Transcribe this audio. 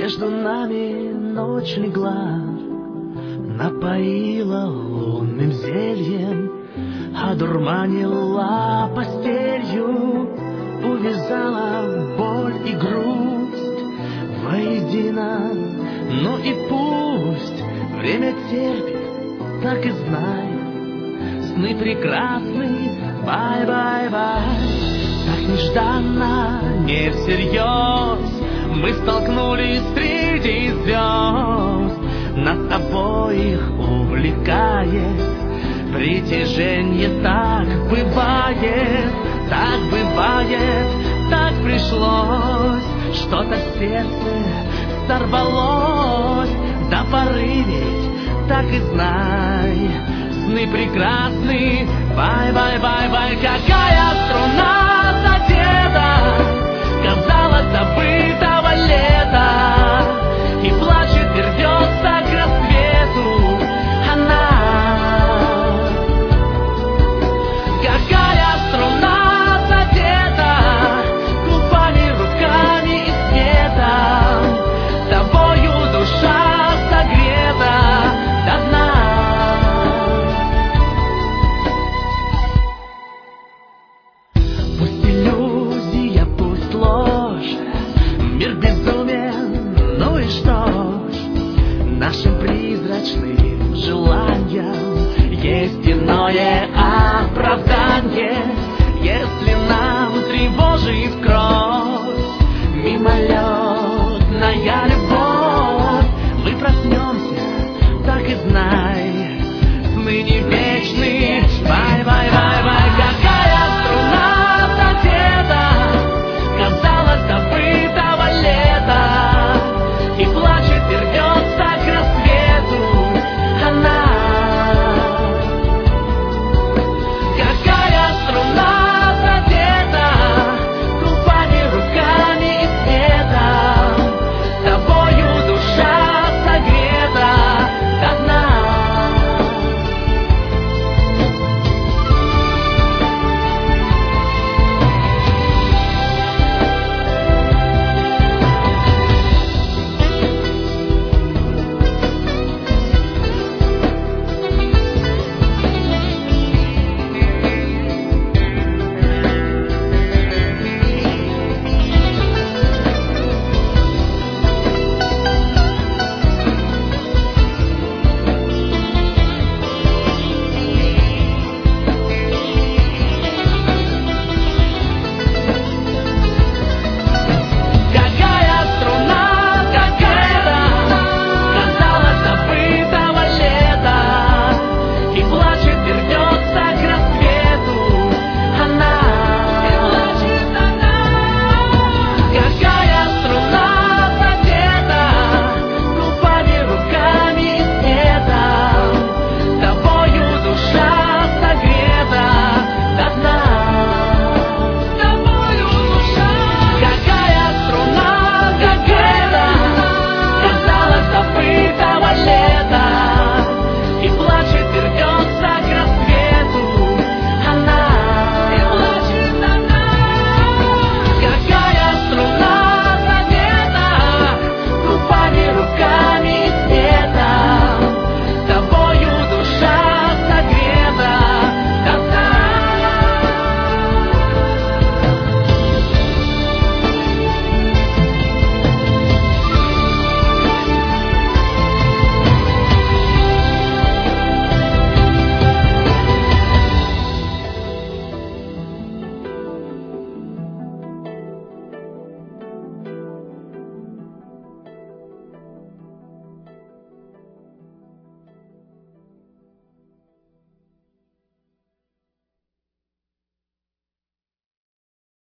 Между нами ночь легла, напоила лунным зельем, одурманила постелью, увязала боль и грусть воедино. Ну и пусть время терпит, так и знай, сны прекрасны, бай-бай-бай. Так нежданно, не всерьез мы столкнулись среди звезд. Нас обоих увлекает притяжение. Так бывает, так бывает, так пришлось. Что-то в сердце сорвалось, до поры ведь, так и знай, сны прекрасны, бай-бай-бай-бай. Какая струна задета, казалось, забытого лета, и плачет и рвется к рассвету она. Какая струна задета, губами, руками и светом, тобою душа согрета до дна. Пусть иллюзия, пусть ложь, мир безумен, ну и что ж, нашим призрачным желаниям есть иное оправдание. Если нам тревожит кровь, мимолетная любовь,